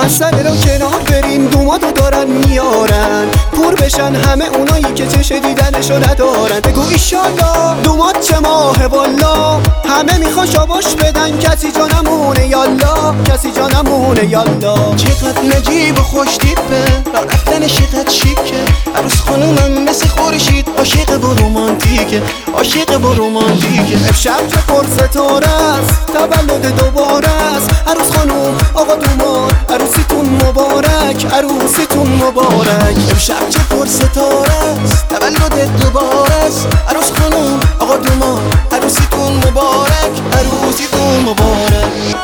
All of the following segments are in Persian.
از سر رو کنار بریم، دومادو دارن میارن پور بشن همه اونایی که چش دیدنشو ندارن. بگو ایشالله دوماد چه ماهه والا، همه میخوان شاباش بدن، کسی جا نمونه یالا، کسی جا نمونه یالا. چقدر نجیب و خوش تیپه، را رفتن چقدر شیکه، عروس خانومم مثل خورشید، عاشق و رومانتیکه، عاشق و رومانتیکه. امشب چه پرستاره است، تولد دوباره است، عروس خانوم آقا دوماد عروسیتون مبارک، عروسیتون مبارک. امشب چه پرستاره است، تولد دوباره است، عروس خانوم آقا دوماد عروسیتون مبارک، عروسیتون مبارک.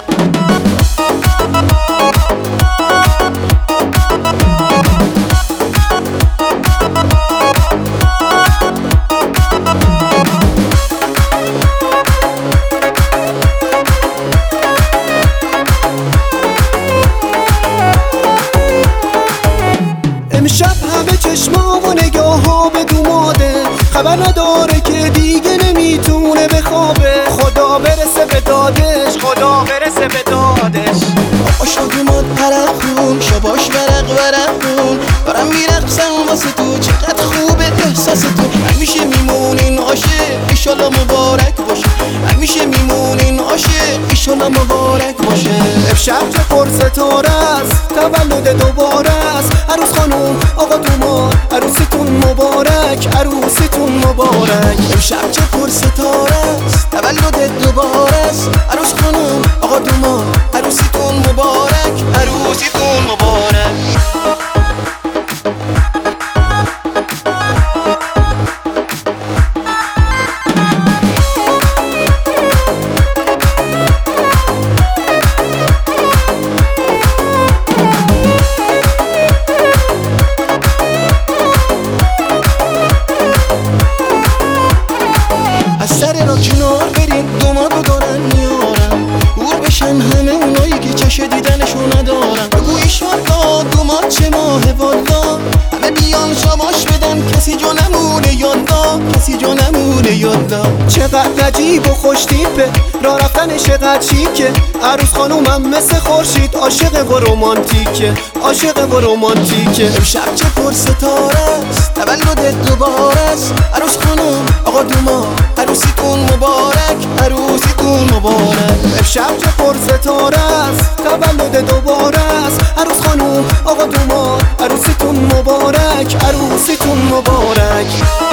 امشب همه چشما و نگاه ها به دوماده، خبر نداره که دیگه نمیتونه بخوابه. خدا برسه به دادش، خدا برسه به دادش. آشا دوماد پرخون، شباش ورق ورقون، دارم میرقصم واسه تو، چقدر خوبه احساس تو. همیشه میمونین عاشق، ایشالا مبارک باشه، همیشه میمونین عاشق، ایشالا مبارک باشه. امشب چه پرستاره است، تولد دوباره است، عروس خانوم آقا دوماد عروسیتون مبارک، عروسیتون مبارک. امشب چه پرستاره است، تولد دوباره است، عروس خانوم آقا دوماد عروسیتون مبارک، عروسیتون مبارک. از سر را کنار بریم، دومادو دارن میارن پور بشن همه اونایی که چش دیدنشو ندارن. بگو ایشالله دوماد چه ماهه والا، همه بیان شاباش بدن، کسی جا نمونه یالا، کسی جا نمونه یالا. چقدر نجیب و خوش تیپه، را رفتن چقدر شیکه، عروس خانومم مثل خورشید، عاشق و رومانتیکه، عاشق و رومانتیکه. امشب چه پرستاره است، تولد دوباره است، عروس خانوم آقا دوماد عروسیتون مبارک، عروسیتون مبارک. امشب چه پرستاره است، تولد دوباره است، عروس خانوم آقا دوماد عروسیتون مبارک، عروسیتون مبارک.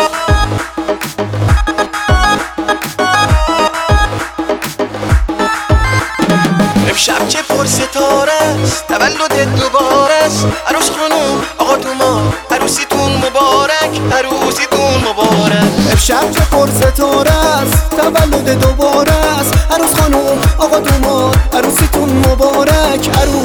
امشب چه پرستاره است، تولد دوباره است، عروس خانوم آقا دوماد عروسیتون مبارک، عروسیتون مبارک. امشب چه پرستاره است، تولد دوباره است، عروس خانوم آقا دوماد عروسیتون مبارک، عروس